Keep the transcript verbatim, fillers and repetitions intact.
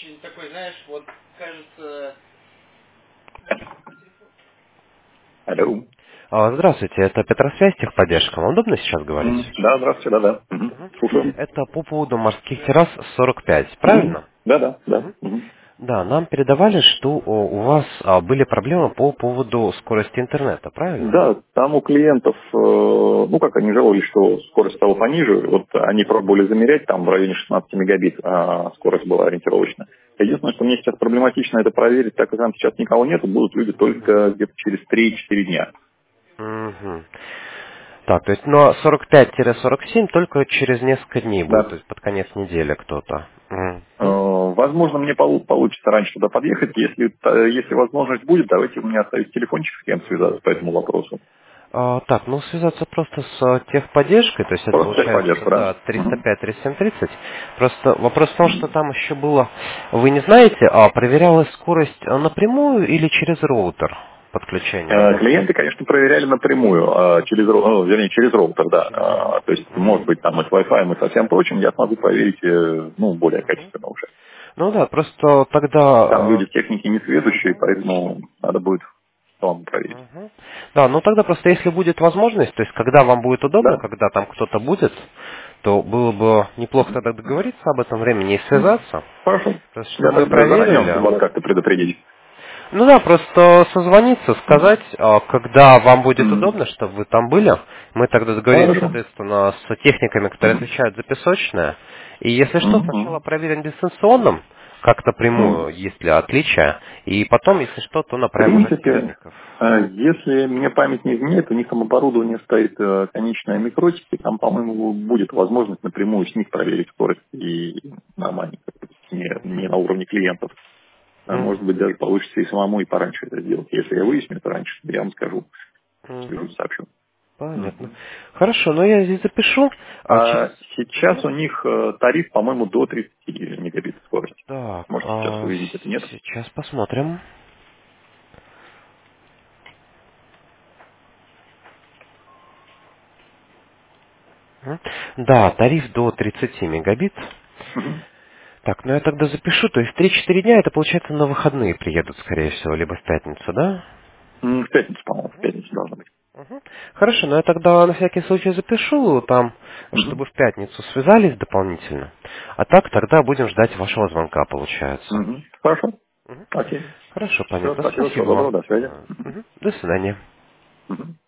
очень такой, знаешь, вот, кажется... Алло. А, Здравствуйте, это Петросвязь, техподдержка. Вам удобно сейчас говорить? М, Да, здравствуйте, да-да. Мгм. Мгм. Слушаю. Это по поводу морских террас сорок пять, Мгм. правильно? Да-да, да. Мгм. Мгм. Да, нам передавали, что о, у вас а, были проблемы по поводу скорости интернета, правильно? Да, там у клиентов, э, ну как они жаловались, что скорость стала пониже, вот они пробовали замерять, там в районе шестнадцать мегабит, а скорость была ориентировочная. Единственное, что мне сейчас проблематично это проверить, так как там сейчас никого нет, будут люди только где-то через три-четыре дня. Мгм. Так, то есть, но сорок пять сорок семь только через несколько дней будет, Да. то есть под конец недели кто-то. Э, Мгм. Возможно, мне полу- получится раньше туда подъехать. Если, э, если возможность будет, давайте у меня оставить телефончик, с кем связаться по этому вопросу. А, так, ну связаться просто с а, техподдержкой, то есть это Просто получается, техподдержку, да? да, триста Мгм. пять тридцать семь тридцать. Просто вопрос в том, что там еще было, вы не знаете, а проверялась скорость а, напрямую или через роутер подключения? Э, Клиенты, конечно, проверяли напрямую, э, через, ро- ну, вернее, через роутер, да. Через роутер. Э, То есть, Мгм. может быть, там и с Wi-Fi, и со всем прочим, я смогу проверить, э, ну, более качественно уже. Ну да, просто тогда... Там а, люди техники не сведущие, поэтому надо будет самому проверить. мгм. Да, ну тогда просто если будет возможность, то есть когда вам будет удобно, Да? когда там кто-то будет, то было бы неплохо тогда договориться об этом времени и Мгм. связаться. Хорошо. Просто Я чтобы мы тогда заранее проверили. вас как-то предупредить. Ну да, просто созвониться, сказать, а, когда вам будет Мгм. удобно, чтобы вы там были. Мы тогда договоримся, Хорошо. соответственно, с техниками, которые Мгм. отвечают за песочное. И если что, сначала Мгм. проверим дистанционным, как Мгм. напрямую, есть ли отличия, и потом, если что, то В направим уже принципе, техников. э, если мне память не изменяет, у них там оборудование стоит э, конечное микротики, там, по-моему, будет возможность напрямую с них проверить скорость и нормально, как бы, не, не на уровне клиентов. А может Мгм. быть, даже получится и самому и пораньше это сделать. Если я выясню это раньше, я вам скажу, Мгм. свяжусь, сообщу. Понятно. Мгм. Хорошо, но я здесь запишу. А через... А сейчас у них э, тариф, по-моему, до тридцати мегабит скорости. Так, Можете сейчас а, увидеть это, нет? сейчас посмотрим. Мгм. Да, тариф до тридцати мегабит. Мгм. Так, ну я тогда запишу, то есть три-четыре дня это получается на выходные приедут, скорее всего, либо в пятницу, да? М, В пятницу, по-моему, в пятницу должно быть. Мгм. Хорошо, но я тогда на всякий случай запишу там, Мгм. чтобы в пятницу связались дополнительно. А так тогда будем ждать вашего звонка, получается. Мгм. Хорошо. Мгм. Окей. Хорошо, Все, понятно. спасибо, всего Спасибо вам. доброго, до связи. Э, мгм. До свидания. Мгм.